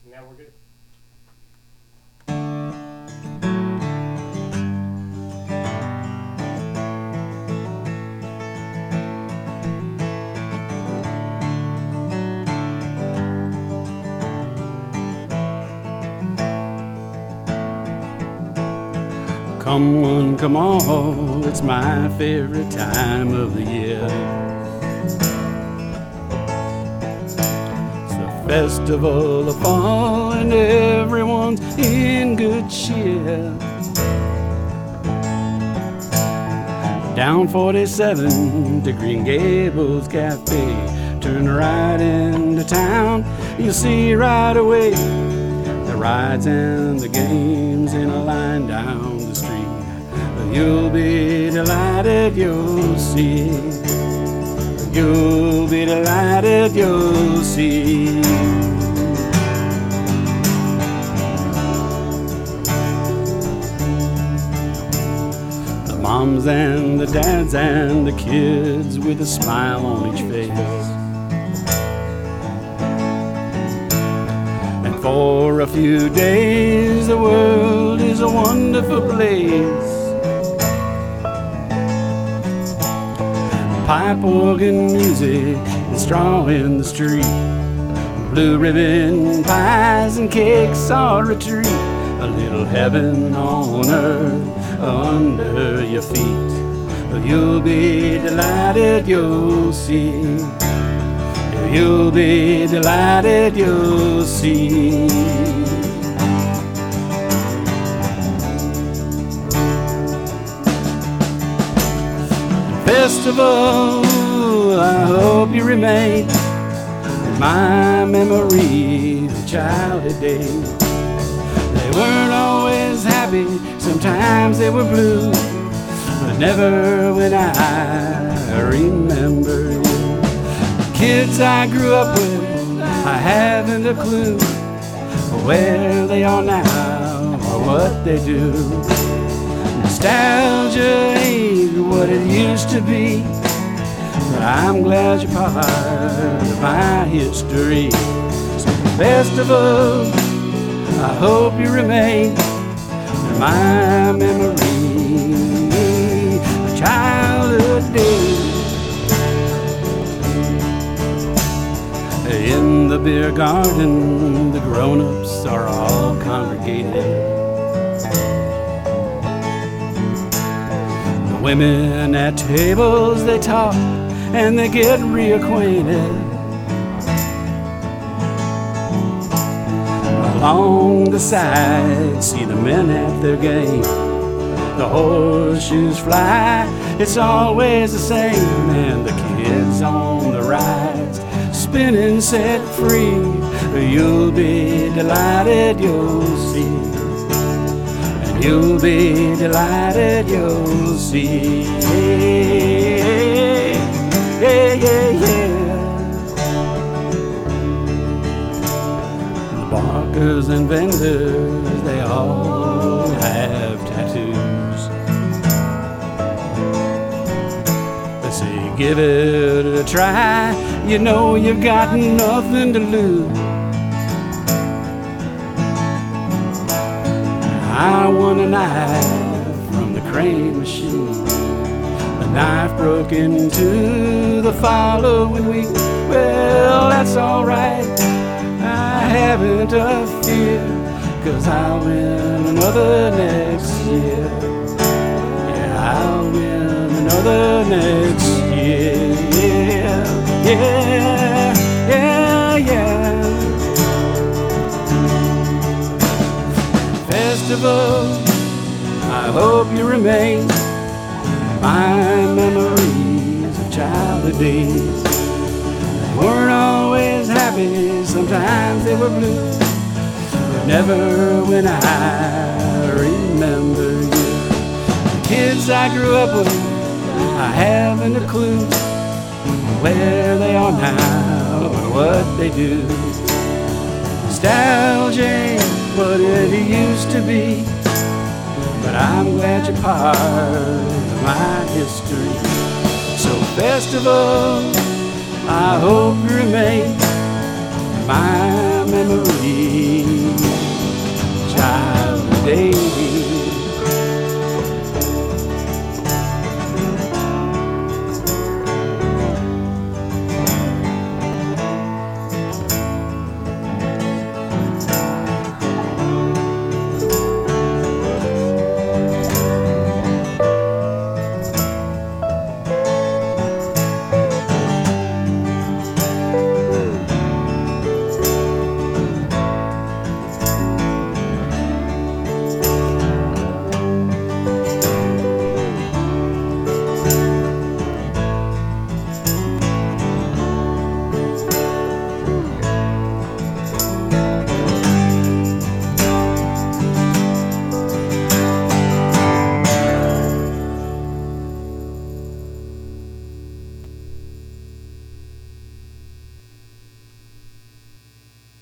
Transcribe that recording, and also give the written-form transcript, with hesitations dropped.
Now we're good. Come one, come all, it's my favorite time of the year. It's the festival of fall and everyone's in good cheer. Down 47 to Green Gables Cafe, turn right into town, you'll see right away the rides and the games in a line down the street. You'll be delighted, you'll see. You'll be delighted, you'll see. The moms and the dads and the kids with a smile on each face. And for a few days the world is a wonderful place. Pipe organ music and straw in the street. Blue ribbon pies and cakes are a treat. A little heaven on earth under your feet. You'll be delighted, you'll see. You'll be delighted, you'll see. Festival, I hope you remain in my memory of childhood days. They weren't always happy, sometimes they were blue, but never when I remember you. The kids I grew up with, I haven't a clue where they are now or what they do. Nostalgia ain't what it used to be, but I'm glad you're part of my history. So festival, I hope you remain in my memory of childhood days. In the beer garden, the grown-ups are all congregated. Women at tables, they talk and they get reacquainted. Along the side, see the men at their game. The horseshoes fly, it's always the same. And the kids on the rides, spinning set free. You'll be delighted, you'll see. You'll be delighted, you'll see. Yeah, yeah, yeah. The barkers and vendors, they all have tattoos. They say, give it a try, you know you've got nothing to lose. I won a knife from the crane machine. The knife broke into the following week. Well, that's alright, I haven't a fear, 'cause I'll win another next year. Yeah, I'll win another next year. Yeah, yeah, yeah, yeah. Festival, I hope you remain my memories of childhood days. They weren't always happy, sometimes they were blue, but never when I remember you. The kids I grew up with, I haven't a clue where they are now or what they do. Nostalgia what it used to be, but I'm glad you're part of my history. So festival, I hope you remain my memory